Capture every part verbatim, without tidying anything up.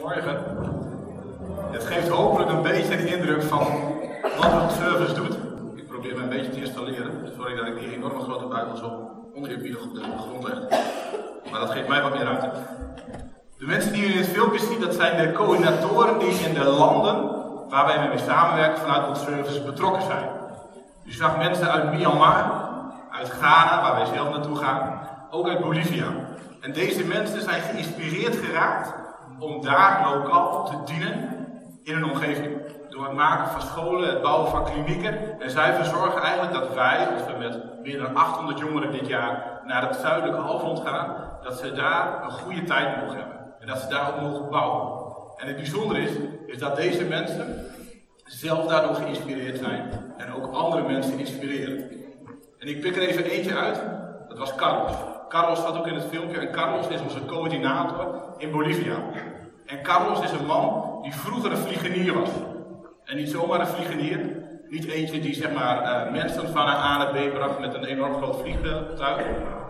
Goedemorgen. Het geeft hopelijk een beetje de indruk van wat World Service doet. Ik probeer me een beetje te installeren. Sorry dat ik die enorme grote Bijbel zo oneerbiedig op de grond leg. Maar dat geeft mij wat meer ruimte. De mensen die u in het filmpje zien, dat zijn de coördinatoren die in de landen waar wij mee samenwerken vanuit World Service betrokken zijn. U zag mensen uit Myanmar, uit Ghana, waar wij zelf naartoe gaan, ook uit Bolivia. En deze mensen zijn geïnspireerd geraakt om daar lokaal te dienen in een omgeving. Door het maken van scholen, het bouwen van klinieken. En zij verzorgen eigenlijk dat wij, als we met meer dan achthonderd jongeren dit jaar naar het zuidelijke halfrond gaan, dat ze daar een goede tijd mogen hebben. En dat ze daar ook mogen bouwen. En het bijzondere is, is dat deze mensen zelf daardoor geïnspireerd zijn en ook andere mensen inspireren. En ik pik er even eentje uit, dat was Carlos. Carlos staat ook in het filmpje en Carlos is onze coördinator in Bolivia. En Carlos is een man die vroeger een vliegenier was. En niet zomaar een vliegenier, niet eentje die zeg maar uh, mensen van A naar B bracht met een enorm groot vliegtuig.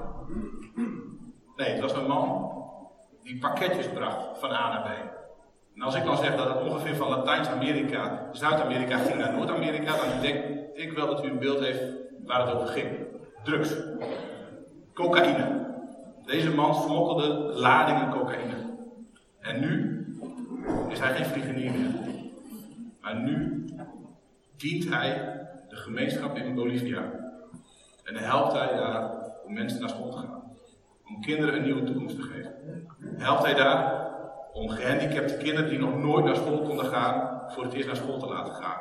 Nee, het was een man die pakketjes bracht van A naar B. En als ik dan zeg dat het ongeveer van Latijns-Amerika, Zuid-Amerika ging naar Noord-Amerika, dan denk ik wel dat u een beeld heeft waar het over ging. Drugs. Cocaïne. Deze man smokkelde ladingen cocaïne. En nu is hij geen vliegenier meer. Maar nu dient hij de gemeenschap in Bolivia. En helpt hij daar om mensen naar school te gaan. Om kinderen een nieuwe toekomst te geven. Helpt hij daar om gehandicapte kinderen die nog nooit naar school konden gaan, voor het eerst naar school te laten gaan.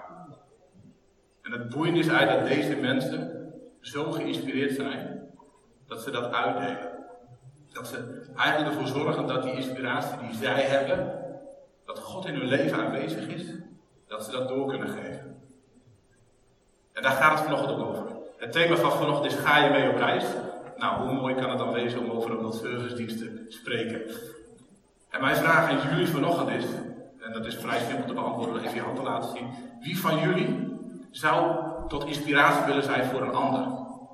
En het boeiende is eigenlijk dat deze mensen zo geïnspireerd zijn, dat ze dat uitdelen. Dat ze eigenlijk ervoor zorgen dat die inspiratie die zij hebben, dat God in hun leven aanwezig is, dat ze dat door kunnen geven. En daar gaat het vanochtend ook over. Het thema van vanochtend is: ga je mee op reis? Nou, hoe mooi kan het dan wezen om over een World Service dienst te spreken? En mijn vraag aan jullie vanochtend is, en dat is vrij simpel te beantwoorden, even je hand te laten zien. Wie van jullie zou tot inspiratie willen zijn voor een ander?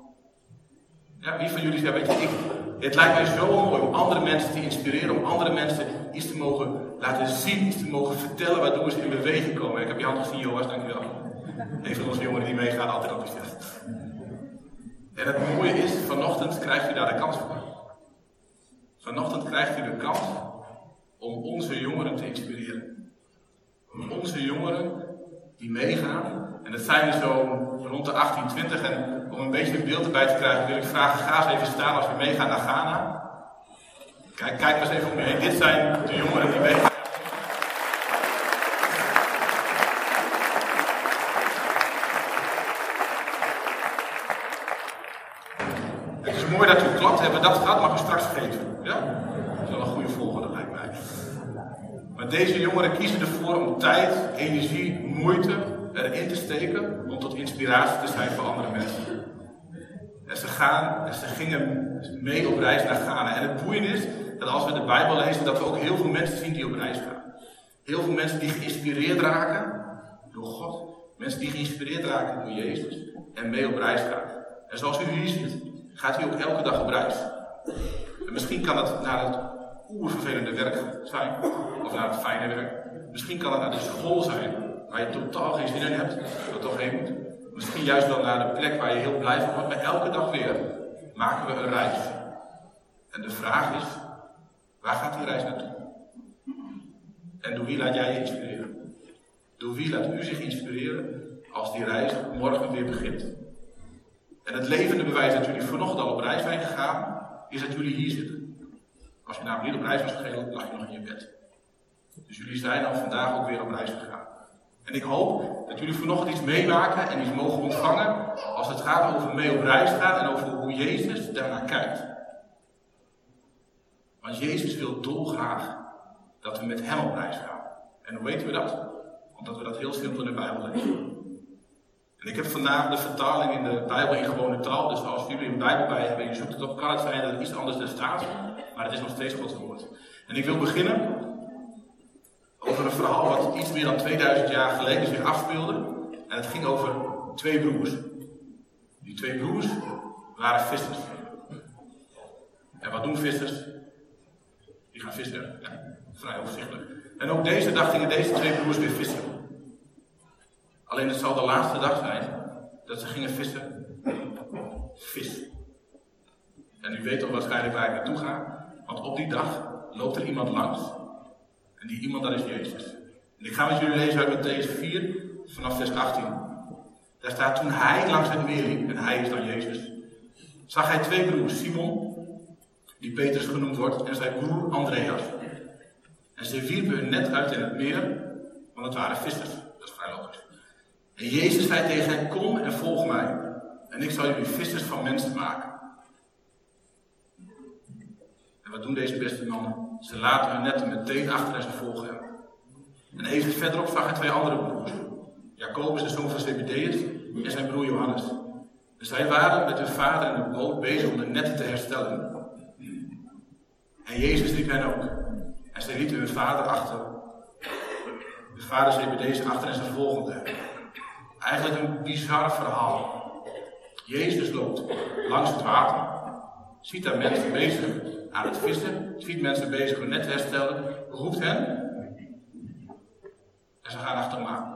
Ja, wie van jullie zegt, weet je, ik, het lijkt mij zo mooi om andere mensen te inspireren, om andere mensen iets te mogen laten zien, iets te mogen vertellen, waardoor ze in beweging komen. Ik heb je hand gezien, Joas, dankjewel. Een van onze jongeren die meegaan, altijd enthousiast. En het mooie is, vanochtend krijgt u daar de kans voor. Vanochtend krijgt u de kans om onze jongeren te inspireren. Om onze jongeren die meegaan. En dat zijn er zo rond de achttien, twintig. En om een beetje een beeld erbij te krijgen, wil ik vragen, ga eens even staan als we meegaan naar Ghana. Kijk, kijk maar eens even om je heen. Dit zijn de jongeren die meegaan. Het is mooi dat u klapt. Hebben dat gehad, mag u straks geven. Ja? Dat is wel een goede volgorde, lijkt mij. Maar deze jongeren kiezen ervoor om tijd, energie, moeite erin te steken om tot inspiratie te zijn voor andere mensen. En ze gaan, en ze gingen mee op reis naar Ghana. En het boeiende is dat als we de Bijbel lezen, dat we ook heel veel mensen zien die op reis gaan. Heel veel mensen die geïnspireerd raken door God. Mensen die geïnspireerd raken door Jezus en mee op reis gaan. En zoals u hier ziet, gaat u ook elke dag op reis. En misschien kan het naar het oervervelende werk zijn, of naar het fijne werk. Misschien kan het naar de school zijn, waar je totaal geen zin in hebt, dat toch heen moet. Misschien juist wel naar de plek waar je heel blij van wordt, maar elke dag weer maken we een reis. En de vraag is, waar gaat die reis naartoe? En door wie laat jij je inspireren? Door wie laat u zich inspireren als die reis morgen weer begint? En het levende bewijs dat jullie vanochtend al op reis zijn gegaan, is dat jullie hier zitten. Als je namelijk niet op reis was gegaan, lag je nog in je bed. Dus jullie zijn al vandaag ook weer op reis gegaan. En ik hoop dat jullie vanochtend iets meemaken en iets mogen ontvangen als het gaat over mee op reis gaan en over hoe Jezus daarnaar kijkt. Want Jezus wil dolgraag dat we met hem op reis gaan. En hoe weten we dat? Omdat we dat heel simpel in de Bijbel lezen. En ik heb vandaag de vertaling in de Bijbel in gewone taal, dus als jullie een Bijbel bij hebben en je zoekt het op, kan het zijn dat het iets anders er staat, maar het is nog steeds Gods woord. En ik wil beginnen over een verhaal wat iets meer dan tweeduizend jaar geleden zich afspeelde. En het ging over twee broers. Die twee broers waren vissers. En wat doen vissers? Die gaan vissen. Ja, vrij overzichtelijk. En ook deze dag gingen deze twee broers weer vissen. Alleen het zal de laatste dag zijn dat ze gingen vissen. Vis. En u weet al waarschijnlijk waar ik naartoe ga. Want op die dag loopt er iemand langs. En die iemand, dat is Jezus. En ik ga met jullie lezen uit Mattheüs vier, vanaf vers achttien. Daar staat: toen hij langs het meer liep, en hij is dan Jezus, zag hij twee broers, Simon, die Petrus genoemd wordt, en zijn broer Andreas. En ze wierpen hun net uit in het meer, want het waren vissers. Dat is vrij logisch. En Jezus zei tegen hen: kom en volg mij, en ik zal jullie vissers van mensen maken. En wat doen deze beste mannen? Ze laten hun netten meteen achter en ze volgen hem. En even verderop zag hij twee andere broers. Jacobus, de zoon van Zebedeus, en zijn broer Johannes. En zij waren met hun vader in de boot bezig om de netten te herstellen. En Jezus riep hen ook. En zij lieten hun vader achter. De vader Zebedeus achter en ze volgden hem. Eigenlijk een bizar verhaal. Jezus loopt langs het water. Ziet daar mensen bezig aan het vissen. Ziet mensen bezig hun net te herstellen. Roept hen. En ze gaan achter hem aan.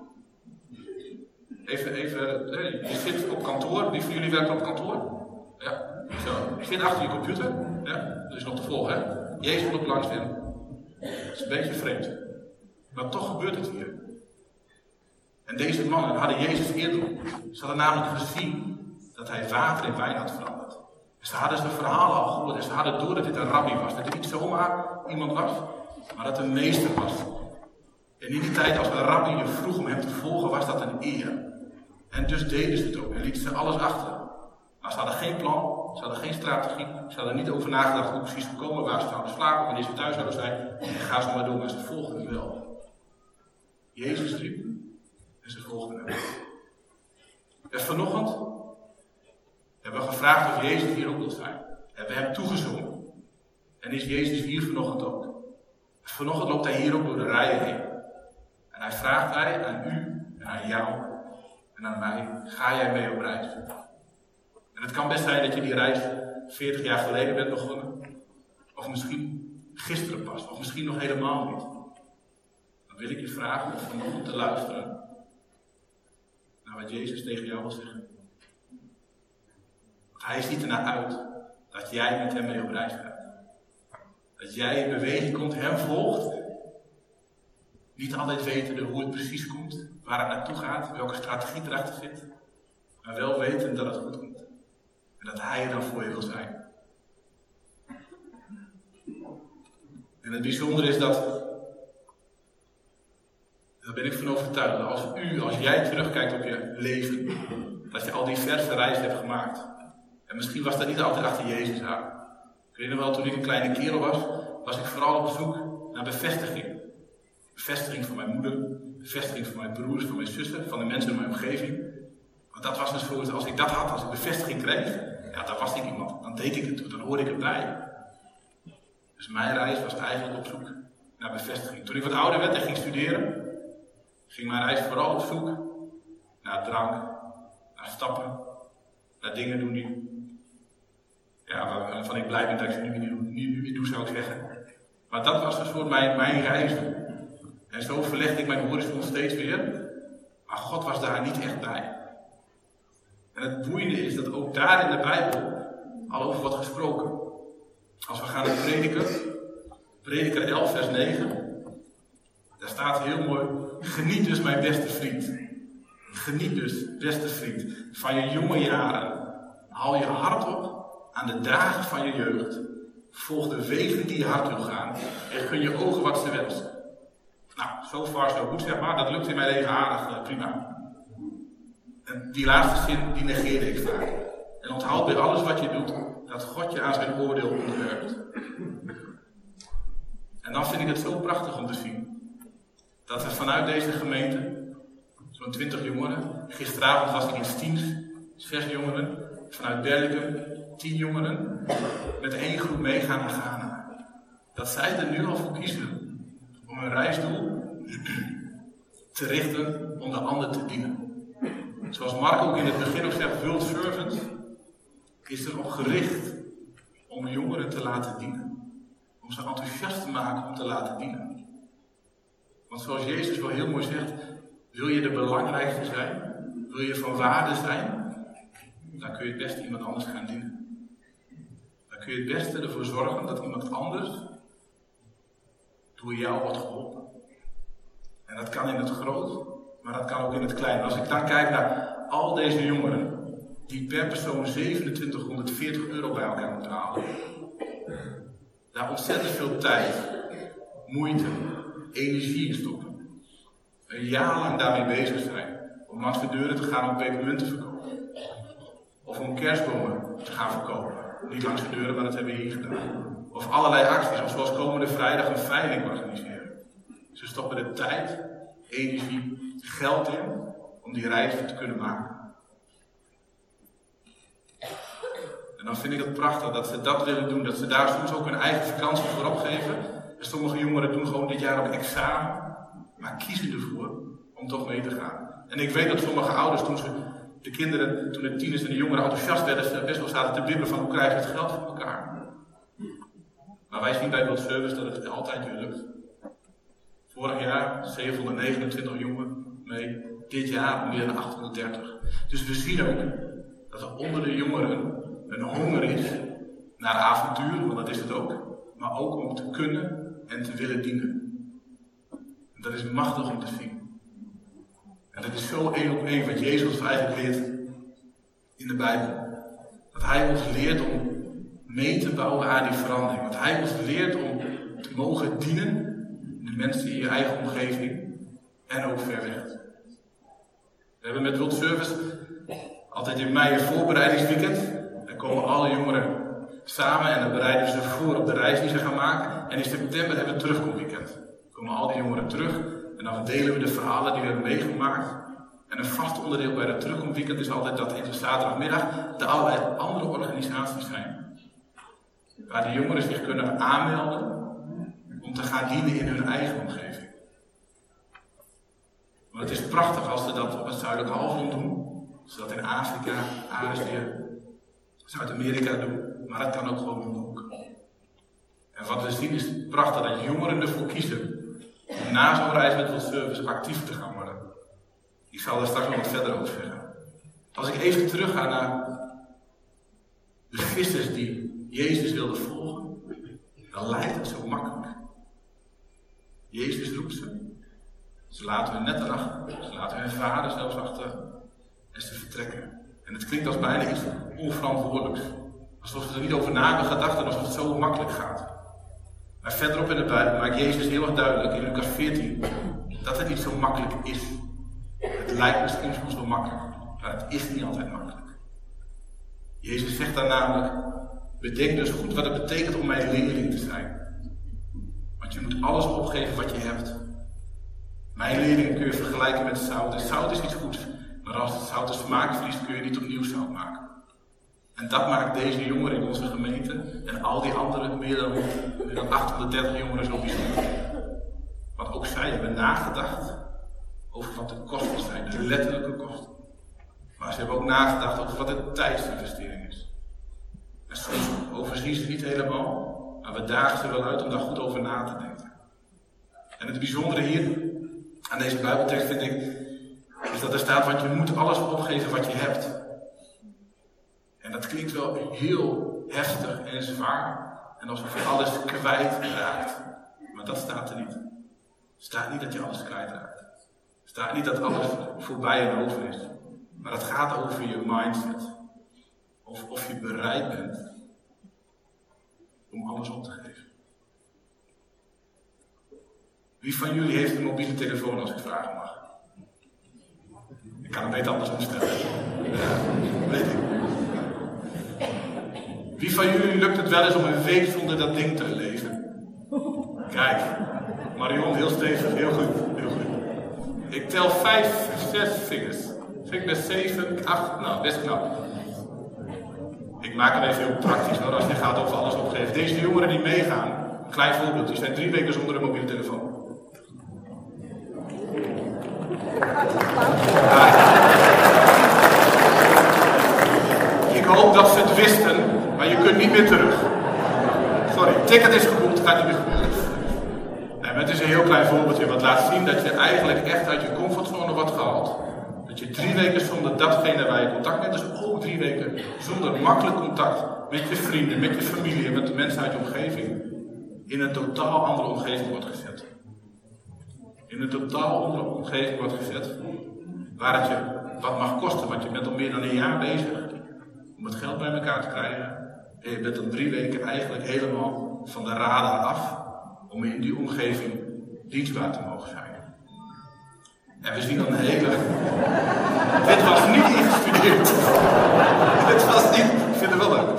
Even, even, je zit op kantoor. Wie van jullie werkt op kantoor? Ja, zo. Je zit achter je computer. Ja, dat is nog te volgen, hè? Jezus loopt langs hem. Dat is een beetje vreemd. Maar toch gebeurt het hier. En deze mannen hadden Jezus eerder. Ze hadden namelijk gezien dat hij water in wijn had veranderd. En ze hadden zijn verhalen al gehoord. En ze hadden door dat dit een rabbi was. Dat het niet zomaar iemand was, maar dat het een meester was. En in die tijd, als een rabbi je vroeg om hem te volgen, was dat een eer. En dus deden ze het ook en lieten ze alles achter. Maar ze hadden geen plan, ze hadden geen strategie, ze hadden niet over nagedacht hoe precies gekomen, waar ze zouden slapen, wanneer ze thuis zouden zijn. En ga zo maar door, maar ze volgden hem wel. Jezus riep en ze volgden hem. En vanochtend hebben we gevraagd of Jezus hier ook wil zijn. Hebben we hem toegezongen. En is Jezus hier vanochtend ook. Vanochtend loopt hij hier ook door de rijen heen. En hij vraagt hij aan u en aan jou en aan mij: ga jij mee op reis? En het kan best zijn dat je die reis veertig jaar geleden bent begonnen. Of misschien gisteren pas. Of misschien nog helemaal niet. Dan wil ik je vragen om vanochtend te luisteren naar wat Jezus tegen jou wil zeggen. Want hij ziet ernaar uit dat jij met hem mee op reis gaat. Dat jij in beweging komt, hem volgt. Niet altijd wetende hoe het precies komt, waar het naartoe gaat, welke strategie erachter zit. Maar wel weten dat het goed komt. En dat hij er dan voor je wil zijn. En het bijzondere is dat, daar ben ik van overtuigd, dat als u, als jij terugkijkt op je leven, dat je al die verse reizen hebt gemaakt. En misschien was dat niet altijd achter Jezus aan. Ik weet nog wel, toen ik een kleine kerel was, was ik vooral op zoek naar bevestiging. Bevestiging van mijn moeder, bevestiging van mijn broers, van mijn zussen, van de mensen in mijn omgeving. Want dat was dus zo, als ik dat had, als ik bevestiging kreeg, ja, dan was ik iemand. Dan deed ik het toe, dan hoorde ik erbij. Dus mijn reis was eigenlijk op zoek naar bevestiging. Toen ik wat ouder werd en ging studeren, ging mijn reis vooral op zoek naar drank, naar stappen, naar dingen doen die, ja, waarvan ik blij ben dat ik ze nu niet, niet meer doe, zou ik zeggen. Maar dat was een soort mijn, mijn reis. En zo verlegde ik mijn horizon steeds weer. Maar God was daar niet echt bij. En het boeiende is dat ook daar in de Bijbel al over wordt gesproken. Als we gaan naar Prediker, Prediker elf vers negen. Daar staat heel mooi: geniet dus mijn beste vriend. Geniet dus, beste vriend, van je jonge jaren. Haal je hart op aan de dagen van je jeugd. Volg de wegen die je hart wil gaan. En gun je ogen wat ze wensen. Nou, zo far zo goed, zeg maar. Dat lukt in mijn leven aardig, prima. En die laatste zin, die negeerde ik vaak. En onthoud bij alles wat je doet, dat God je aan zijn oordeel onderwerpt. En dan vind ik het zo prachtig om te zien dat er vanuit deze gemeente, zo'n twintig jongeren, gisteravond was ik in Stiens, zes jongeren, vanuit Berlicum, tien jongeren, met één groep meegaan naar Ghana. Dat zij er nu al voor kiezen om hun reisdoel te richten om de ander te dienen. Zoals Mark ook in het begin ook zegt, World Servant is erop gericht om jongeren te laten dienen. Om ze enthousiast te maken om te laten dienen. Want zoals Jezus wel heel mooi zegt, wil je de belangrijkste zijn? Wil je van waarde zijn? Dan kun je het beste iemand anders gaan dienen. Dan kun je het beste ervoor zorgen dat iemand anders door jou wordt geholpen. En dat kan in het groot, maar dat kan ook in het klein. Als ik dan kijk naar al deze jongeren, die per persoon zevenentwintighonderdveertig euro bij elkaar moeten halen. Daar ontzettend veel tijd, moeite, energie in stoppen. Een jaar lang daarmee bezig zijn. Om langs de deuren te gaan om pepermunten te verkopen. Of om kerstbomen te gaan verkopen. Niet langs de deuren, maar dat hebben we hier gedaan. Of allerlei acties, of zoals komende vrijdag een veiling organiseren. Ze stoppen de tijd, energie, geld in om die reis te kunnen maken. En dan vind ik het prachtig dat ze dat willen doen, dat ze daar soms ook hun eigen vakantie voor opgeven. En sommige jongeren doen gewoon dit jaar op examen, maar kiezen ervoor om toch mee te gaan. En ik weet dat sommige ouders, toen ze de kinderen, toen de tieners en de jongeren enthousiast werden, best wel zaten te bibberen van hoe krijgen we het geld voor elkaar. Maar wij zien bij World Service dat het altijd weer lukt. Vorig jaar zevenhonderdnegenentwintig jongeren mee, dit jaar meer dan achthonderddertig. Dus we zien ook dat er onder de jongeren een honger is naar avontuur, want dat is het ook, maar ook om te kunnen en te willen dienen. En dat is machtig om te zien. En dat is zo één op één wat Jezus ons eigenlijk leert in de Bijbel. Dat Hij ons leert om mee te bouwen aan die verandering. Dat Hij ons leert om te mogen dienen, de mensen in je eigen omgeving en ook ver weg. We hebben met World Service altijd in mei een voorbereidingsweekend. Dan komen alle jongeren samen en dan bereiden ze voor op de reis die ze gaan maken. En in september hebben we een terugkomweekend. Dan komen al die jongeren terug en dan delen we de verhalen die we hebben meegemaakt. En een vast onderdeel bij dat terugkomweekend is altijd dat in de zaterdagmiddag er allerlei andere organisaties zijn. Waar de jongeren zich kunnen aanmelden om te gaan dienen in hun eigen omgeving. Want het is prachtig als ze dat op het zuidelijke halfrond doen. Als ze dat in Afrika, Azië, Zuid-Amerika doen. Maar dat kan ook gewoon om de hoek. En wat we zien is prachtig dat jongeren ervoor kiezen om na zo'n reis met World Service actief te gaan worden. Ik zal daar straks nog wat verder over zeggen. Als ik even terug ga naar de vissers die Jezus wilden volgen, dan lijkt het zo makkelijk. Jezus roept ze. Ze laten hun netten achter. Ze laten hun vader zelfs achter. En ze vertrekken. En het klinkt als bijna iets onverantwoordelijks. Alsof ze er niet over na hebben gedacht en alsof het zo makkelijk gaat. Maar verderop in de Bijbel maakt Jezus heel erg duidelijk in Lucas veertien dat het niet zo makkelijk is. Het lijkt misschien soms wel makkelijk, maar het is niet altijd makkelijk. Jezus zegt daar namelijk: bedenk dus goed wat het betekent om mijn leerling te zijn. Want je moet alles opgeven wat je hebt. Mijn leerling kun je vergelijken met zout. En zout is iets goeds. Maar als het zout de smaak verliest, kun je niet opnieuw zout maken. En dat maakt deze jongeren in onze gemeente en al die andere, meer dan, meer dan achthonderddertig jongeren, zo bijzonder. Want ook zij hebben nagedacht over wat de kosten zijn, de letterlijke kosten. Maar ze hebben ook nagedacht over wat de tijdsinvestering is. En soms overzien ze niet helemaal, maar we dagen ze wel uit om daar goed over na te denken. En het bijzondere hier aan deze Bijbeltekst vind ik, is dat er staat, want je moet alles opgeven wat je hebt. En dat klinkt wel heel heftig en zwaar. En alsof je alles kwijtraakt. Maar dat staat er niet. Er staat niet dat je alles kwijtraakt. Er staat niet dat alles voorbij en over is. Maar het gaat over je mindset. Of of je bereid bent om alles op te geven. Wie van jullie heeft een mobiele telefoon, als ik vragen mag? Ik kan hem beter anders omstellen. Ja, weet ik. Wie van jullie lukt het wel eens om een week zonder dat ding te leven? Kijk, Marion, heel stevig, heel goed, heel goed. Ik tel vijf, zes vingers. Vind ik best zeven, acht, nou best knap. Ik maak het even heel praktisch hoor, als je gaat over alles opgeven. Deze jongeren die meegaan, een klein voorbeeld, die zijn drie weken zonder een mobiele telefoon. Ik hoop dat ze het wisten, maar je kunt niet meer terug. Sorry, ticket is geboekt, gaat niet meer gebeuren. Nee, maar het is een heel klein voorbeeldje wat laat zien dat je eigenlijk echt uit je comfortzone wordt gehaald. Dat je drie weken zonder datgene waar je contact met, dus ook drie weken zonder makkelijk contact met je vrienden, met je familie en met de mensen uit je omgeving, in een totaal andere omgeving wordt gezet. In een totaal andere omgeving wordt gezet, waar het je wat mag kosten, want je bent al meer dan een jaar bezig om het geld bij elkaar te krijgen. En je bent dan drie weken eigenlijk helemaal van de radar af om in die omgeving dienstbaar te mogen zijn. En we zien dan een hele... Dit was niet ingestudeerd. Dit was niet... Ik vind het wel leuk.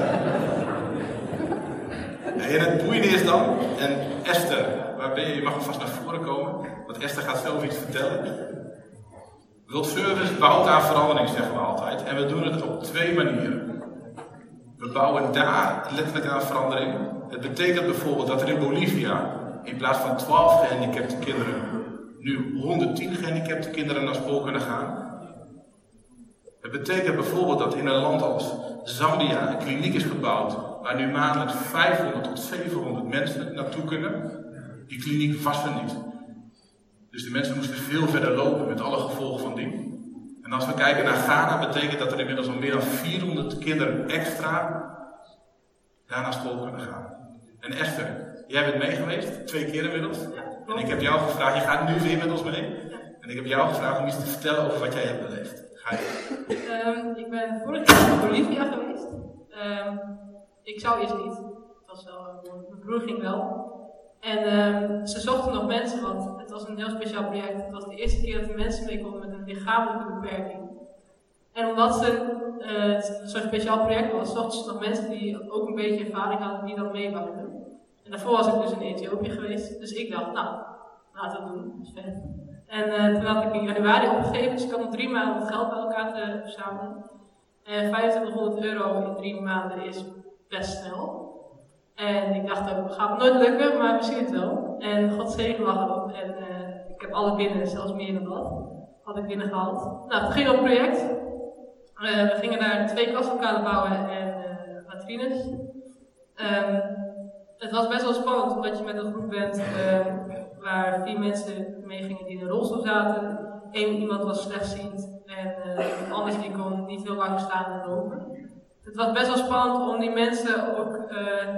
En het boeiende is dan, en Esther, waar ben je? Je mag vast naar voren komen, want Esther gaat zelf iets vertellen. World Service bouwt aan verandering, zeggen we altijd. En we doen het op twee manieren. We bouwen daar letterlijk aan verandering. Het betekent bijvoorbeeld dat er in Bolivia in plaats van twaalf gehandicapte kinderen nu honderdtien gehandicapte kinderen naar school kunnen gaan. Het betekent bijvoorbeeld dat in een land als Zambia een kliniek is gebouwd waar nu maandelijks vijfhonderd tot zevenhonderd mensen naartoe kunnen. Die kliniek was er niet. Dus de mensen moesten veel verder lopen met alle gevolgen van dien. En als we kijken naar Ghana, betekent dat er inmiddels al meer dan vierhonderd kinderen extra daar naar school kunnen gaan. En Esther, jij bent mee geweest, twee keer inmiddels. En ik heb jou gevraagd, je gaat nu weer met ons mee. En ik heb jou gevraagd om iets te vertellen over wat jij hebt beleefd. Ga je? Um, ik ben vorig jaar in Bolivia geweest. Um, ik zou eerst niet. Het was wel, mijn broer ging wel. En um, ze zochten nog mensen, want het was een heel speciaal project. Het was de eerste keer dat er mensen meekomen met een lichamelijke beperking. En omdat ze uh, zo'n speciaal project was, zochten ze nog mensen die ook een beetje ervaring hadden, die dan meebouwden. En daarvoor was ik dus in Ethiopië geweest, dus ik dacht, nou, laten we het doen, dat is vet. En uh, toen had ik in januari opgegeven, dus ik had nog drie maanden het geld bij elkaar te verzamelen. En vijfentwintighonderd euro in drie maanden is best snel. En ik dacht ook, gaat het nooit lukken, maar we zien het wel. En God zegen lag erop. En uh, ik heb alle binnen, zelfs meer dan dat, had ik binnengehaald. Nou, het ging op het project. Uh, we gingen daar twee klaslokalen bouwen en uh, latrines. Um, het was best wel spannend, omdat je met een groep bent uh, waar vier mensen mee gingen die in een rolstoel zaten. Eén iemand was slechtziend en uh, anders die kon niet heel lang staan en lopen. Het was best wel spannend om die mensen ook uh,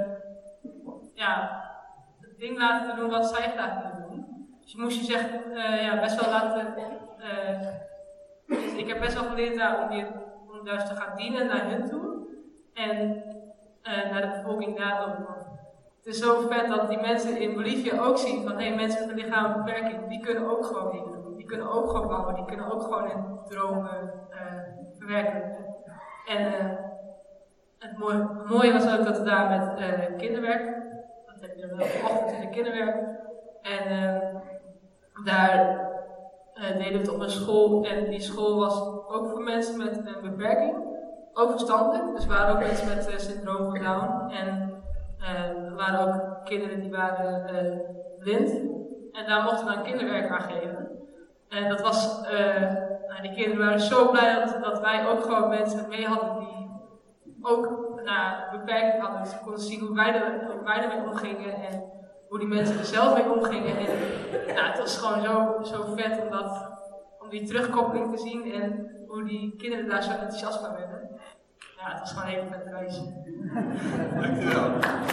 ja, het ding laten te doen wat zij graag willen doen. Dus je moest je zeg, uh, ja, best wel laten. Uh, dus ik heb best wel geleerd daar om, die, om juist te gaan dienen naar hen toe en uh, naar de bevolking daar ook. Het is zo vet dat die mensen in Bolivia ook zien van hé, hey, mensen met een lichamelijke beperking, die kunnen ook gewoon dingen doen. Die kunnen ook gewoon bouwen, die kunnen ook gewoon hun dromen uh, verwerken. En uh, het mooie, mooie was ook dat we daar met uh, kinderwerk, dat heb je dan wel vanochtend in de kinderwerk, en uh, daar uh, deden we het op een school en die school was ook voor mensen met een beperking, ook verstandelijk, dus er waren ook mensen met uh, syndroom van Down en uh, er waren ook kinderen die waren uh, blind en daar mochten we dan kinderwerk aan geven. En dat was, uh, nou, die kinderen waren zo blij dat, dat wij ook gewoon mensen mee hadden die ook nou, beperking hadden. Dus we konden zien hoe wij, er, hoe wij ermee omgingen en hoe die mensen er zelf mee omgingen. En nou, het was gewoon zo, zo vet om, dat, om die terugkoppeling te zien en hoe die kinderen daar zo enthousiast van werden. Ja, het was gewoon een hele vette reis. Dankjewel.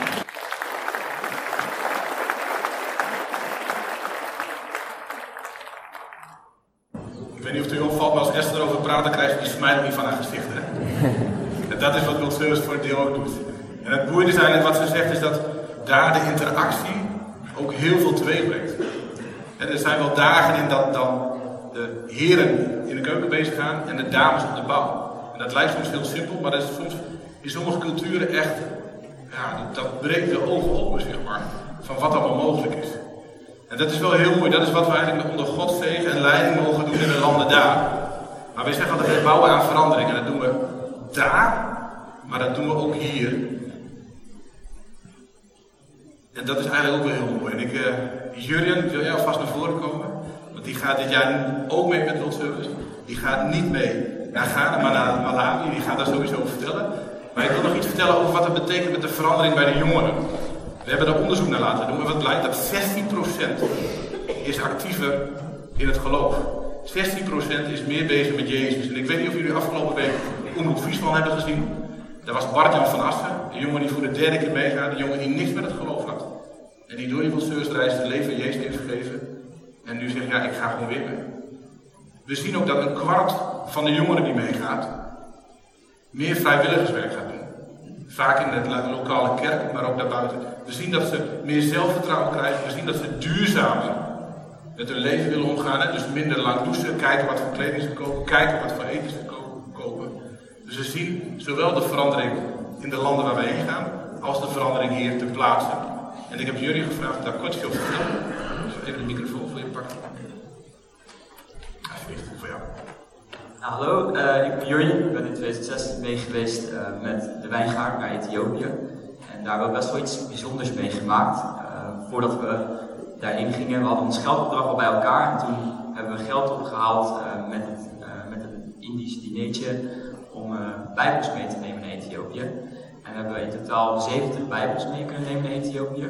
Ik weet niet of het u opvalt, maar als Esther erover praat, dan krijg je die smile niet van haar gezicht. Hè? En dat is wat World Service voor het deel ook doet. En het boeiende is eigenlijk wat ze zegt, is dat daar de interactie ook heel veel teweeg brengt. En er zijn wel dagen in dat dan de heren in de keuken bezig gaan en de dames op de bouw. En dat lijkt soms heel simpel, maar dat is soms in sommige culturen echt, ja, dat, dat breekt de ogen open, zeg maar, van wat allemaal mogelijk is. En dat is wel heel mooi, dat is wat we eigenlijk onder Gods zegen en leiding mogen doen in de landen daar. Maar wij zeggen altijd, we bouwen aan verandering en dat doen we daar, maar dat doen we ook hier. En dat is eigenlijk ook wel heel mooi. En ik, uh, Jurjen, wil jij alvast naar voren komen? Want die gaat dit jaar ook mee met World Service. Die gaat niet mee naar Ghana, maar naar Malawi. Die gaat daar sowieso over vertellen. Maar ik wil nog iets vertellen over wat het betekent met de verandering bij de jongeren. We hebben daar onderzoek naar laten doen en wat blijkt dat zestien procent is actiever in het geloof. zestien procent is meer bezig met Jezus. En ik weet niet of jullie afgelopen week Omroep Friesland hebben gezien. Daar was Bart-Jan van Assen, een jongen die voor de derde keer meegaat, een jongen die niks met het geloof had. En die door die Valseursreis het leven aan Jezus heeft gegeven. En nu zegt, ja, ik ga gewoon weer mee. We zien ook dat een kwart van de jongeren die meegaat, meer vrijwilligerswerk gaat doen. Vaak in de lokale kerk, maar ook daarbuiten. We zien dat ze meer zelfvertrouwen krijgen. We zien dat ze duurzamer met hun leven willen omgaan. Hè? Dus minder lang douchen, kijken wat voor kleding ze kopen, kijken wat voor eten ze kopen. Dus we zien zowel de verandering in de landen waar we heen gaan, als de verandering hier ter plaatse. En ik heb jullie gevraagd om daar kort over te vertellen. Dus even de microfoon voor je pakken. Alsjeblieft, voor jou. Nou, hallo, uh, ik ben Jurjen. Ik ben in twintig zestien mee geweest uh, met de wijngaard naar Ethiopië. En daar hebben we best wel iets bijzonders meegemaakt. Uh, voordat we daarheen gingen, we hadden ons geldbedrag al bij elkaar. En toen hebben we geld opgehaald uh, met, het, uh, met een Indisch dinertje om uh, bijbels mee te nemen naar Ethiopië. En we hebben in totaal zeventig bijbels mee kunnen nemen naar Ethiopië.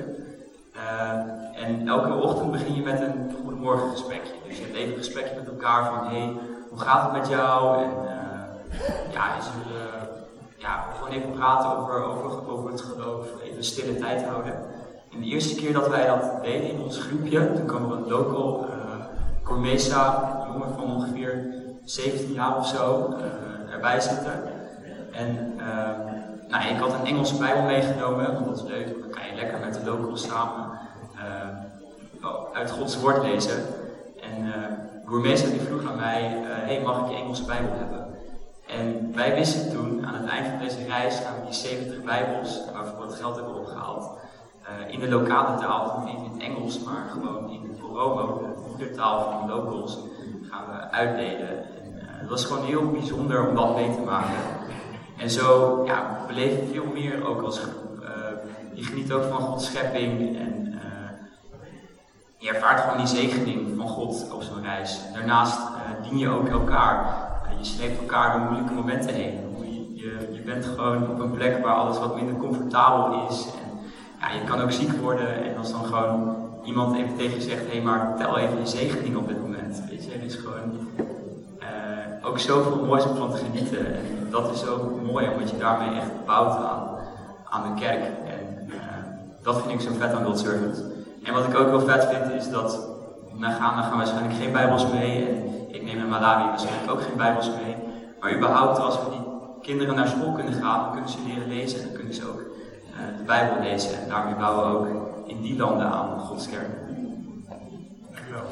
Uh, en elke ochtend begin je met een goedemorgen gesprekje. Dus je hebt even een gesprekje met elkaar van, hey, hoe gaat het met jou? En uh, ja, is er, uh, ja, gewoon even praten over, over, over het geloof, even een stille tijd houden. En de eerste keer dat wij dat deden in ons groepje, toen kwam er een local, uh, Cormesa, een jongen van ongeveer zeventien jaar of zo, uh, erbij zitten. En uh, nou, ik had een Engelse Bijbel meegenomen, want dat is leuk, dan kan je lekker met de locals samen uh, uit Gods woord lezen. En uh, Gourmesa die vroeg aan mij, uh, hey, mag ik je Engelse Bijbel hebben? En wij wisten toen, aan het eind van deze reis, gaan we die zeventig Bijbels, waarvoor we het geld hebben opgehaald, uh, in de lokale taal, niet in het Engels, maar gewoon in het Oromo, de moedertaal van de locals, gaan we uitdelen. En uh, het was gewoon heel bijzonder om dat mee te maken. En zo ja, beleef je veel meer ook als groep. Uh, je geniet ook van Gods schepping en uh, je ervaart gewoon die zegening van God op zo'n reis. Daarnaast uh, dien je ook elkaar. Uh, je sleept elkaar door moeilijke momenten heen. Je, je, je bent gewoon op een plek waar alles wat minder comfortabel is. En, ja, je kan ook ziek worden en als dan gewoon iemand even tegen je zegt, hé, hey, maar tel even je zegening op dit moment. Weet je, het is gewoon uh, ook zoveel moois om van te genieten. En dat is ook mooi, omdat je daarmee echt bouwt aan, aan de kerk. En uh, dat vind ik zo vet aan World Servant. En wat ik ook wel vet vind is dat naar Ghana gaan waarschijnlijk geen bijbels mee. En ik neem naar Malawi waarschijnlijk ook geen bijbels mee. Maar überhaupt als we die kinderen naar school kunnen gaan, dan kunnen ze leren lezen. En dan kunnen ze ook uh, de Bijbel lezen. En daarmee bouwen we ook in die landen aan Gods kerk. Dankjewel.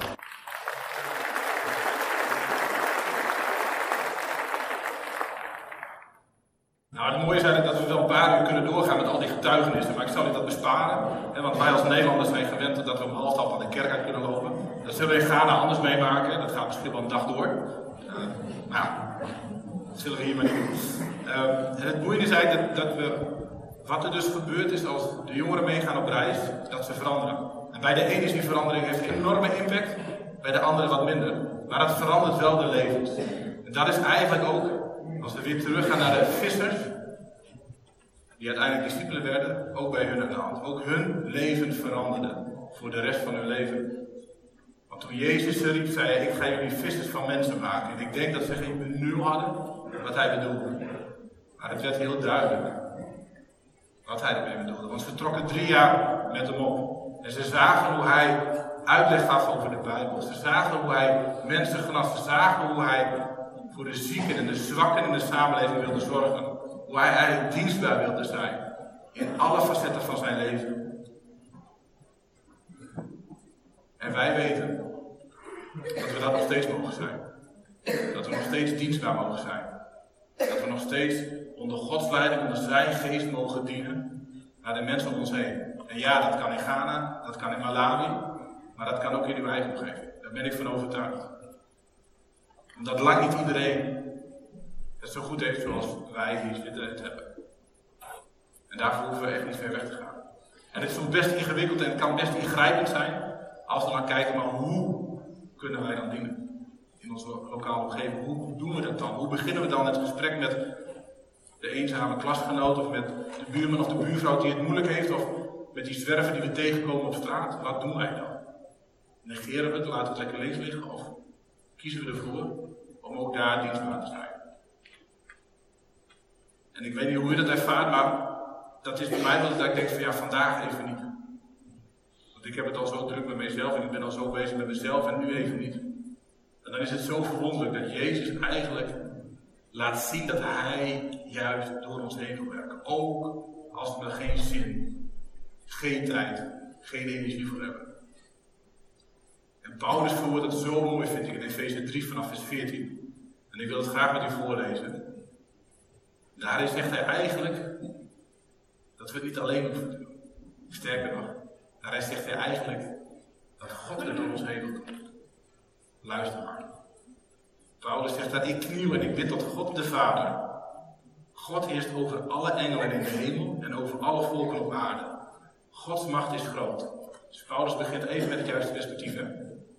Nou, het mooie is eigenlijk dat we wel een paar uur kunnen doorgaan met al die getuigenissen, maar ik zal u dat besparen. Hè, want wij als Nederlanders zijn gewend dat we om half half aan de kerk uit kunnen lopen. Dat zullen we in Ghana anders meemaken, dat gaat misschien wel een dag door. Uh, nou, dat zullen we hier maar niet doen. Uh, en het boeiende is eigenlijk dat, dat we, wat er dus gebeurt is als de jongeren meegaan op reis, dat ze veranderen. En bij de ene is die verandering heeft een enorme impact, bij de andere wat minder. Maar het verandert wel de levens. En dat is eigenlijk ook, als we weer teruggaan naar de vissers, die uiteindelijk discipelen werden, ook bij hun aan de hand. Ook hun leven veranderde voor de rest van hun leven. Want toen Jezus ze riep, zei hij, ik ga jullie vissers van mensen maken. En ik denk dat ze geen benul hadden wat hij bedoelde. Maar het werd heel duidelijk wat hij ermee bedoelde. Want ze trokken drie jaar met hem op. En ze zagen hoe hij uitleg gaf over de Bijbel. Ze zagen hoe hij mensen genas. Ze zagen hoe hij voor de zieken en de zwakken in de samenleving wilde zorgen. Hoe hij eigenlijk dienstbaar wilde zijn. In alle facetten van zijn leven. En wij weten dat we dat nog steeds mogen zijn. Dat we nog steeds dienstbaar mogen zijn. Dat we nog steeds onder Gods leiding, onder zijn geest mogen dienen naar de mensen om ons heen. En ja, dat kan in Ghana, dat kan in Malawi, maar dat kan ook in uw eigen omgeving. Daar ben ik van overtuigd. Omdat lang niet iedereen het zo goed heeft zoals wij hier zitten het hebben. En daarvoor hoeven we echt niet ver weg te gaan. En het is soms best ingewikkeld en het kan best ingrijpend zijn als we maar kijken, maar hoe kunnen wij dan dienen in onze lokale omgeving? Hoe doen we dat dan? Hoe beginnen we dan het gesprek met de eenzame klasgenoot of met de buurman of de buurvrouw die het moeilijk heeft? Of met die zwerver die we tegenkomen op straat, wat doen wij dan? Negeren we het, laten we het lekker links liggen of kiezen we ervoor om ook daar dienstbaar te zijn? En ik weet niet hoe je dat ervaart, maar dat is bij mij wel dat ik denk van ja, vandaag even niet. Want ik heb het al zo druk met mezelf en ik ben al zo bezig met mezelf en nu even niet. En dan is het zo verwonderlijk dat Jezus eigenlijk laat zien dat Hij juist door ons heen wil werken. Ook als we er geen zin, geen tijd, geen energie voor hebben. En Paulus verwoordt het zo mooi, vind ik, in Efeze drie vanaf vers veertien. En ik wil het graag met u voorlezen. Daarin zegt hij eigenlijk dat we het niet alleen hoeven te doen. Sterker nog, daarin zegt hij eigenlijk dat God er door ons heen wil doen. Luister maar. Paulus zegt dat ik kniel en ik bid tot God de Vader. God heerst over alle engelen in de hemel en over alle volken op aarde. Gods macht is groot. Dus Paulus begint even met het juiste perspectief. Hè?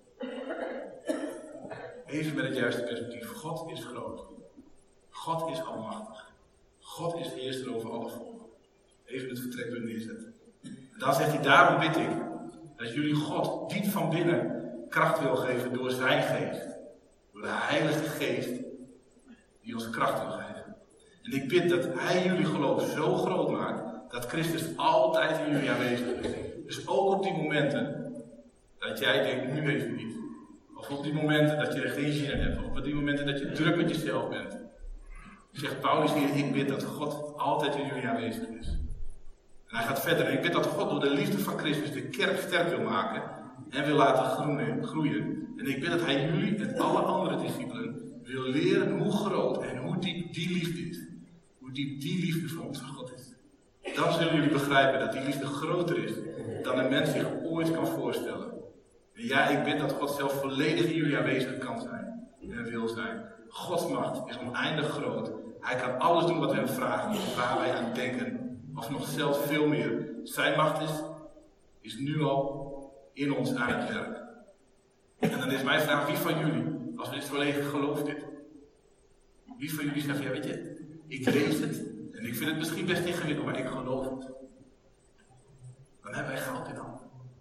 Even met het juiste perspectief. God is groot. God is almachtig. God is heerser over alle volken. Even het vertrekpunt neerzetten. En dan zegt hij, daarom bid ik dat jullie God diep van binnen kracht wil geven door zijn geest. Door de Heilige Geest die ons kracht wil geven. En ik bid dat Hij jullie geloof zo groot maakt dat Christus altijd in jullie aanwezig is. Dus ook op die momenten dat jij denkt, nu even niet. Of op die momenten dat je er geen zin in hebt. Of op die momenten dat je druk met jezelf bent. Zegt Paulus hier, ik bid dat God altijd in jullie aanwezig is. En hij gaat verder. En ik bid dat God door de liefde van Christus de kerk sterk wil maken. En wil laten groeien. En ik bid dat Hij jullie en alle andere discipelen wil leren hoe groot en hoe diep die liefde is. Hoe diep die liefde voor onze God is. Dan zullen jullie begrijpen dat die liefde groter is dan een mens zich ooit kan voorstellen. En ja, ik bid dat God zelf volledig in jullie aanwezig kan zijn en wil zijn. Gods macht is oneindig groot. Hij kan alles doen wat we hem vragen, waar wij aan denken. Of nog zelfs veel meer. Zijn macht is, is nu al in ons aan het werk. En dan is mijn vraag, wie van jullie, als we dit volledig gelooft dit? Wie van jullie zegt, ja weet je, ik lees het en ik vind het misschien best ingewikkeld, maar ik geloof het. Dan hebben wij goud in handen.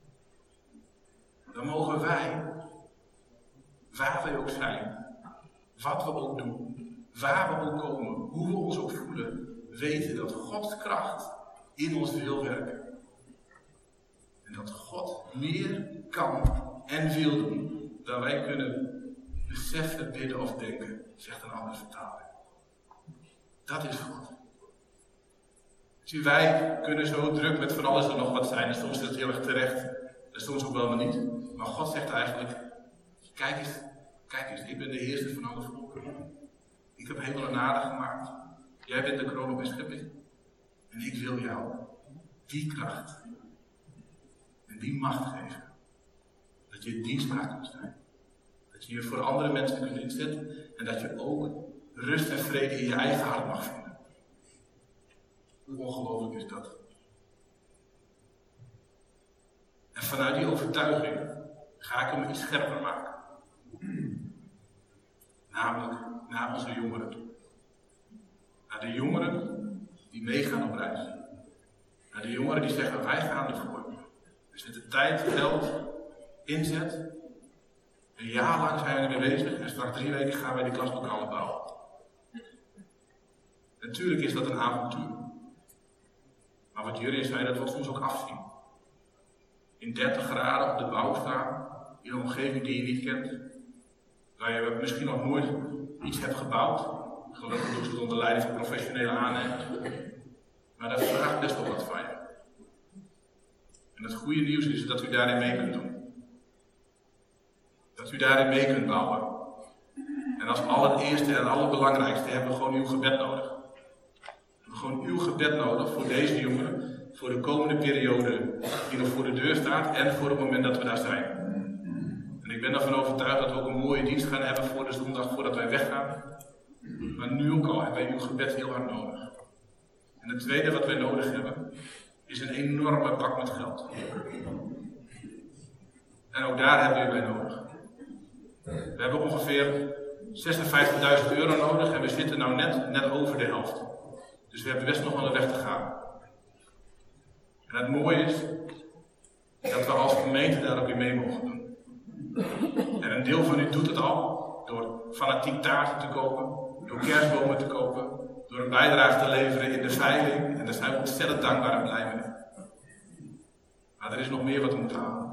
Dan mogen wij, waar wij ook zijn, wat we ook doen, waar we ook komen, hoe we ons ook voelen, weten dat Gods kracht in ons wil werken. En dat God meer kan en wil doen dan wij kunnen beseffen, bidden of denken, zegt een andere vertaling. Dat is God. Zie, wij kunnen zo druk met van alles en nog wat zijn en soms is het heel erg terecht en soms ook wel niet. Maar God zegt eigenlijk, kijk eens, kijk eens, ik ben de heerser van alle volken. Ik heb hemel en aarde gemaakt. Jij bent de kroon op mijn schepping. En ik wil jou die kracht en die macht geven. Dat je dienstbaar kunt zijn. Dat je je voor andere mensen kunt inzetten. En dat je ook rust en vrede in je eigen hart mag vinden. Hoe ongelooflijk is dat? En vanuit die overtuiging ga ik hem iets scherper maken. Namelijk naar onze jongeren. Naar de jongeren die meegaan op reis. Naar de jongeren die zeggen, wij gaan ervoor. We zetten tijd, geld, inzet. Een jaar lang zijn we ermee bezig en straks drie weken gaan wij de klaslokalen bouwen. Natuurlijk is dat een avontuur. Maar wat Jurjen zei, dat wordt soms ook afzien. In dertig graden op de bouw staan, in een omgeving die je niet kent. Waar je misschien nog nooit iets hebt gebouwd. Gelukkig doen ze het onder leiding van professionele aannemers. Maar dat vraagt best wel wat van je. En het goede nieuws is dat u daarin mee kunt doen. Dat u daarin mee kunt bouwen. En als allereerste en allerbelangrijkste hebben we gewoon uw gebed nodig. We hebben gewoon uw gebed nodig voor deze jongeren. Voor de komende periode die nog voor de deur staat. En voor het moment dat we daar zijn. En ik ben ervan overtuigd dat we ook een mooie dienst gaan hebben voor de zondag voordat wij weggaan. Maar nu ook al hebben wij uw gebed heel hard nodig. En het tweede wat wij nodig hebben, is een enorme bak met geld. En ook daar hebben jullie bij nodig. We hebben ongeveer zesenvijftigduizend euro nodig en we zitten nou net, net over de helft. Dus we hebben best nog wel een weg te gaan. En het mooie is dat we als gemeente daar ook weer mee mogen doen. En een deel van u doet het al door fanatiek taarten te kopen, door kerstbomen te kopen, door een bijdrage te leveren in de veiling. En daar zijn we ontzettend dankbaar en blij mee. Maar er is nog meer wat we moeten halen.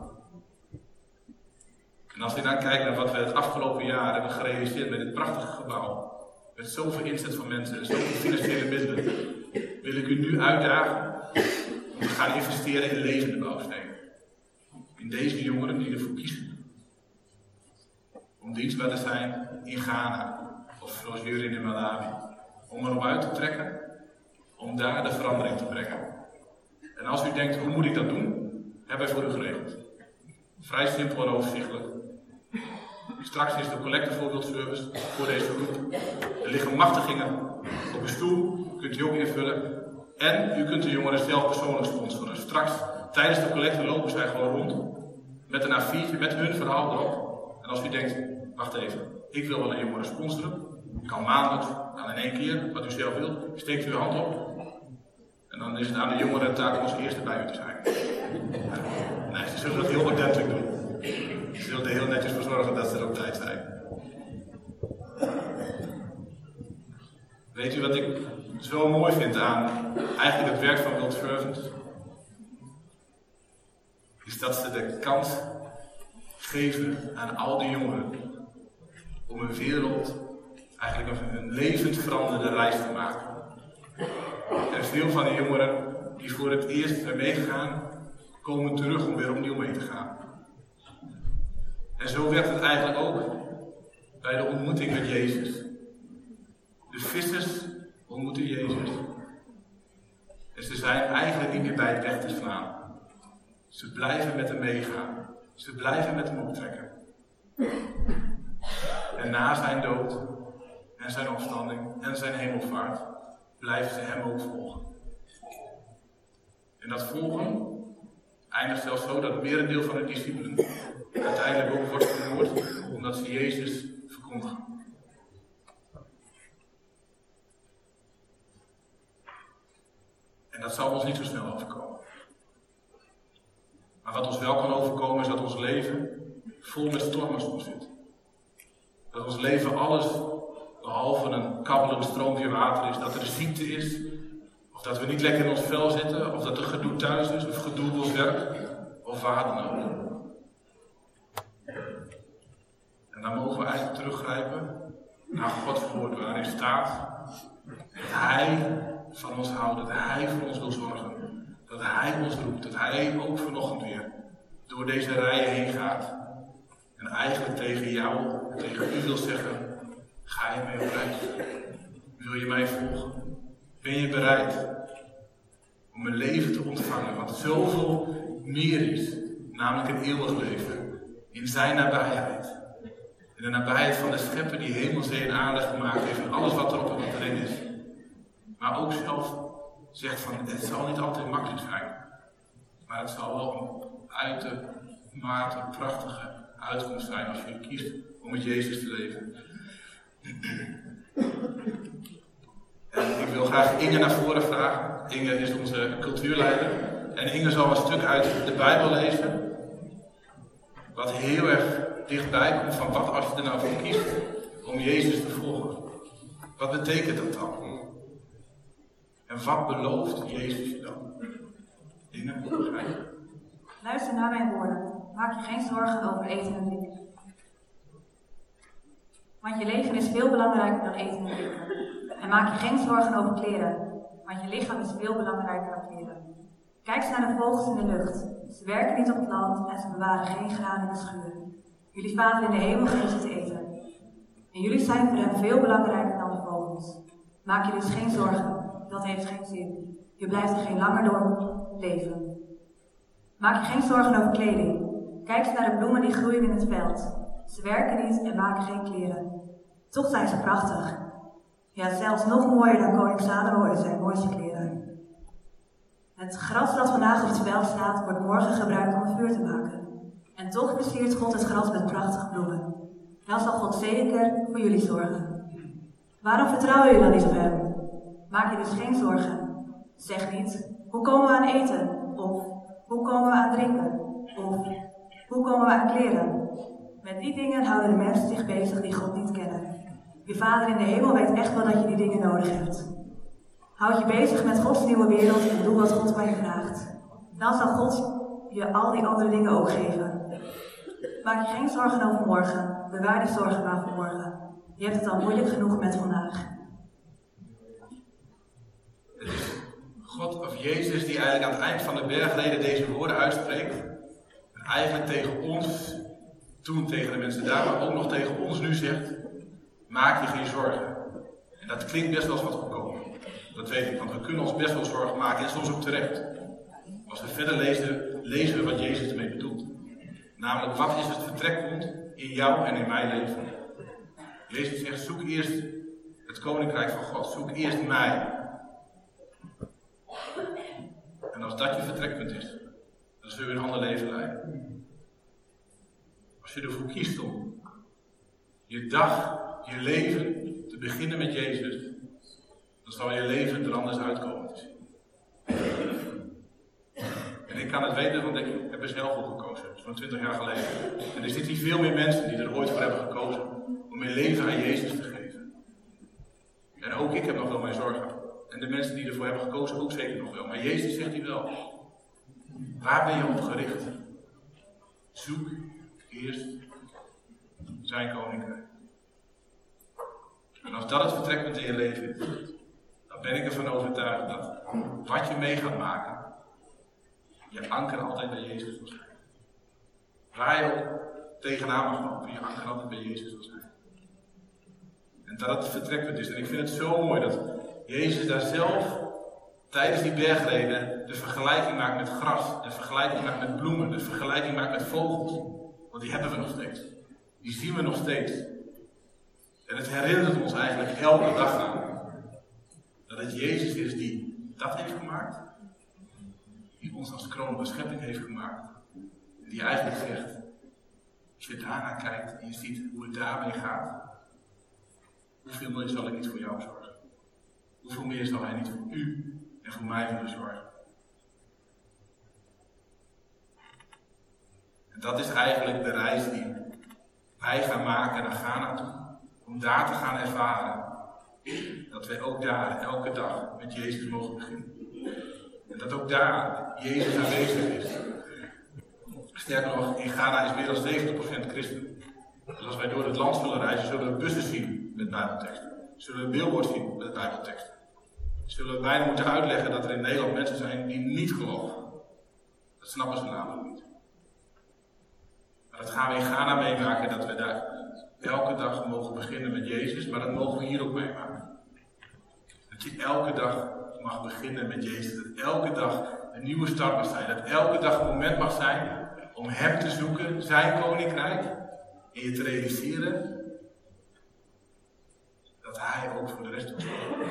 En als we dan kijken naar wat we het afgelopen jaar hebben gerealiseerd met dit prachtige gebouw, met zoveel inzet van mensen, zoveel financiële middelen, wil ik u nu uitdagen om te gaan investeren in levende bouwstenen. In deze jongeren die ervoor kiezen. Om dienstbaar te zijn in Ghana, of zoals jullie in Malawi. Om erop uit te trekken, om daar de verandering te brengen. En als u denkt, hoe moet ik dat doen? Hebben wij voor u geregeld. Vrij simpel en overzichtelijk. Straks is de collectevoorbeeldservice voor deze groep. Er liggen machtigingen op een stoel, kunt u ook invullen. En u kunt de jongeren zelf persoonlijk sponsoren. Straks, tijdens de collecte lopen zij gewoon rond. Met een A viertje, met hun verhaal erop. En als u denkt, wacht even, ik wil wel een jongere sponsoren. Kan maandelijks, kan in één keer, wat u zelf wilt. Steekt u uw hand op. En dan is het aan de jongeren taak om als eerste bij u te zijn. Nee, ze zullen dat heel ordentelijk doen. Ze zullen er heel netjes voor zorgen dat ze er op tijd zijn. Weet u wat ik zo mooi vind aan eigenlijk het werk van World Fervent? Is dat ze de kans geven aan al die jongeren om een wereld, eigenlijk een levend veranderende reis te maken. En veel van die jongeren die voor het eerst zijn meegegaan, komen terug om weer opnieuw mee te gaan. En zo werkt het eigenlijk ook bij de ontmoeting met Jezus. De vissers ontmoeten Jezus. En ze zijn eigenlijk niet meer bij het weg te slaan. Ze blijven met hem meegaan. Ze blijven met hem optrekken. En na zijn dood en zijn opstanding en zijn hemelvaart blijven ze hem ook volgen. En dat volgen eindigt zelfs zo dat het merendeel van de discipelen uiteindelijk ook wordt vermoord omdat ze Jezus verkondigen. En dat zal ons niet zo snel overkomen. Maar wat ons wel kan overkomen is dat ons leven vol met stormen soms zit. Dat ons leven alles behalve een kabbelend stroompje water is. Dat er ziekte is. Of dat we niet lekker in ons vel zitten. Of dat er gedoe thuis is. Of gedoe op ons werk. Of waar dan ook. En dan mogen we eigenlijk teruggrijpen naar Gods woord waarin staat dat Hij van ons houdt. Dat Hij voor ons wil zorgen. Dat Hij ons roept. Dat Hij ook vanochtend weer door deze rijen heen gaat. En eigenlijk tegen jou, tegen u wil zeggen, ga je mee op reis? Wil je mij volgen? Ben je bereid om een leven te ontvangen wat zoveel meer is, namelijk een eeuwig leven, in zijn nabijheid. In de nabijheid van de schepper die hemel, zee en aarde gemaakt heeft en alles wat erop en wat erin is. Maar ook zelf zegt van, het zal niet altijd makkelijk zijn, maar het zal wel een uitermate prachtige uitkomst zijn als je kiest om met Jezus te leven. En ik wil graag Inge naar voren vragen. Inge is onze cultuurleider. En Inge zal een stuk uit de Bijbel lezen. Wat heel erg dichtbij komt van wat als je er nou voor kiest om Jezus te volgen. Wat betekent dat dan? En wat belooft Jezus je dan? Inge, ga je? Luister naar mijn woorden. Maak je geen zorgen over eten en drinken. Want je leven is veel belangrijker dan eten en drinken. En maak je geen zorgen over kleren. Want je lichaam is veel belangrijker dan kleren. Kijk eens naar de vogels in de lucht. Ze werken niet op het land en ze bewaren geen graan in de schuur. Jullie vader in de hemel geeft ze te eten. En jullie zijn voor hem veel belangrijker dan de vogels. Maak je dus geen zorgen. Dat heeft geen zin. Je blijft er geen langer door leven. Maak je geen zorgen over kleding. Kijk eens naar de bloemen die groeien in het veld. Ze werken niet en maken geen kleren. Toch zijn ze prachtig. Ja, zelfs nog mooier dan koning Salomo in zijn mooiste kleren. Het gras dat vandaag op het veld staat, wordt morgen gebruikt om een vuur te maken. En toch versiert God het gras met prachtige bloemen. Dan zal God zeker voor jullie zorgen. Waarom vertrouwen jullie dan niet op hem? Maak je dus geen zorgen. Zeg niet, hoe komen we aan eten? Of hoe komen we aan drinken? Of hoe komen we aan kleren? Met die dingen houden de mensen zich bezig die God niet kennen. Je Vader in de hemel weet echt wel dat je die dingen nodig hebt. Houd je bezig met Gods nieuwe wereld en doe wat God van je vraagt. Dan zal God je al die andere dingen ook geven. Maak je geen zorgen over morgen. Bewaar die zorgen maar voor morgen. Je hebt het al moeilijk genoeg met vandaag. God of Jezus die eigenlijk aan het eind van de bergreden deze woorden uitspreekt. En eigenlijk tegen ons, toen tegen de mensen daar, maar ook nog tegen ons nu zegt. Maak je geen zorgen. En dat klinkt best wel eens wat goedkoop. Dat weet ik, want we kunnen ons best wel zorgen maken en soms ook terecht. Als we verder lezen, lezen we wat Jezus ermee bedoelt. Namelijk, wat is het vertrekpunt in jou en in mijn leven? Jezus zegt, zoek eerst het koninkrijk van God. Zoek eerst mij. En als dat je vertrekpunt is, dan zul je een ander leven leiden. Als je ervoor kiest om je dag, je leven te beginnen met Jezus, dan zal je leven er anders uitkomen te zien. En ik kan het weten, want ik heb er zelf voor gekozen, zo'n twintig jaar geleden. En er zitten hier veel meer mensen die er ooit voor hebben gekozen om hun leven aan Jezus te geven. En ook ik heb nog wel mijn zorgen. En de mensen die ervoor hebben gekozen ook zeker nog wel. Maar Jezus zegt hier wel, waar ben je op gericht? Zoek eerst zijn koninkrijk. En als dat het vertrekpunt in je leven is, dan ben ik ervan overtuigd dat wat je mee gaat maken, je anker altijd bij Jezus zal zijn. Waar je ook tegenaan mag lopen, je anker altijd bij Jezus zal zijn. En dat het vertrekpunt is. En ik vind het zo mooi dat Jezus daar zelf tijdens die bergreden de vergelijking maakt met gras, de vergelijking maakt met bloemen, de vergelijking maakt met vogels. Want die hebben we nog steeds. Die zien we nog steeds. En het herinnert ons eigenlijk elke dag aan dat het Jezus is die dat heeft gemaakt. Die ons als kroon van schepping heeft gemaakt. En die eigenlijk zegt, als je daarnaar kijkt en je ziet hoe het daarmee gaat, hoeveel meer zal ik niet voor jou zorgen? Hoeveel meer zal hij niet voor u en voor mij willen zorgen? En dat is eigenlijk de reis die wij gaan maken naar Ghana toe. Om daar te gaan ervaren dat wij ook daar elke dag met Jezus mogen beginnen. En dat ook daar Jezus aanwezig is. Sterker nog, in Ghana is meer dan zeventig procent christen. Dus als wij door het land zullen reizen, zullen we bussen zien met bijbelteksten. Zullen we billboards zien met bijbelteksten. Zullen we bijna moeten uitleggen dat er in Nederland mensen zijn die niet geloven. Dat snappen ze namelijk niet. Maar dat gaan we in Ghana meemaken, dat we daar elke dag mogen beginnen met Jezus, maar dat mogen we hier ook meemaken. Dat je elke dag mag beginnen met Jezus. Dat elke dag een nieuwe start mag zijn. Dat elke dag een moment mag zijn om Hem te zoeken, zijn koninkrijk. En je te realiseren dat Hij ook voor de rest wil zorgen.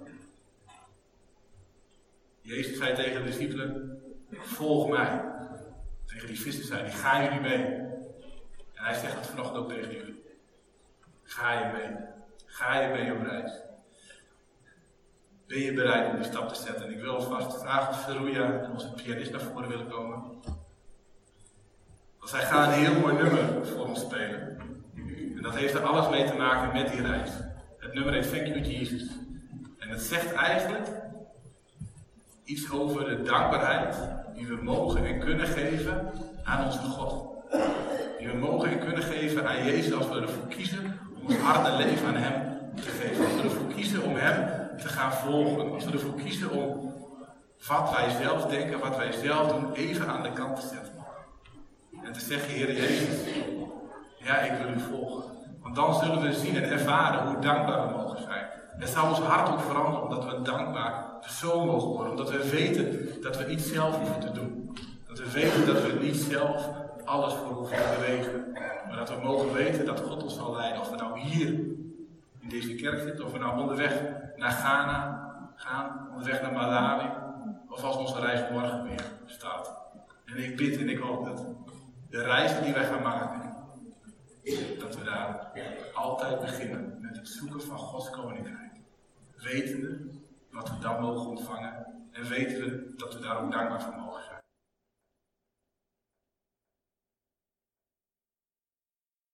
Jezus zei tegen de discipelen, volg mij. Tegen die vissers zei hij, ga jullie mee. En hij zegt het vanochtend ook tegen jullie. Ga je mee. Ga je mee op reis. Ben je bereid om die stap te zetten? En ik wil alvast vragen of Veruja en onze pianist naar voren willen komen. Want zij gaan een heel mooi nummer voor ons spelen. En dat heeft er alles mee te maken met die reis. Het nummer heet Thank You Jesus. En het zegt eigenlijk iets over de dankbaarheid die we mogen en kunnen geven aan onze God. Die we mogen en kunnen geven aan Jezus als we ervoor kiezen om ons hart en leven aan Hem te geven. Als we ervoor kiezen om Hem te gaan volgen. Als we ervoor kiezen om wat wij zelf denken, wat wij zelf doen, even aan de kant te zetten. En te zeggen, Heer Jezus, ja, ik wil U volgen. Want dan zullen we zien en ervaren hoe dankbaar we mogen zijn. Het zal ons hart ook veranderen, omdat we een dankbaar persoon mogen worden. Omdat we weten dat we niet zelf hoeven te doen. Dat we weten dat we niet zelf alles voor hoeven te bewegen. Maar dat we mogen weten dat God ons zal leiden. Of we nou hier in deze kerk zitten, of we nou onderweg naar Ghana gaan, onderweg naar Malawi, of als onze reis morgen weer staat. En ik bid en ik hoop dat de reizen die wij gaan maken, dat we daar altijd beginnen met het zoeken van Gods koninkrijk. Wetende wat we dan mogen ontvangen en wetende dat we daar ook dankbaar voor mogen.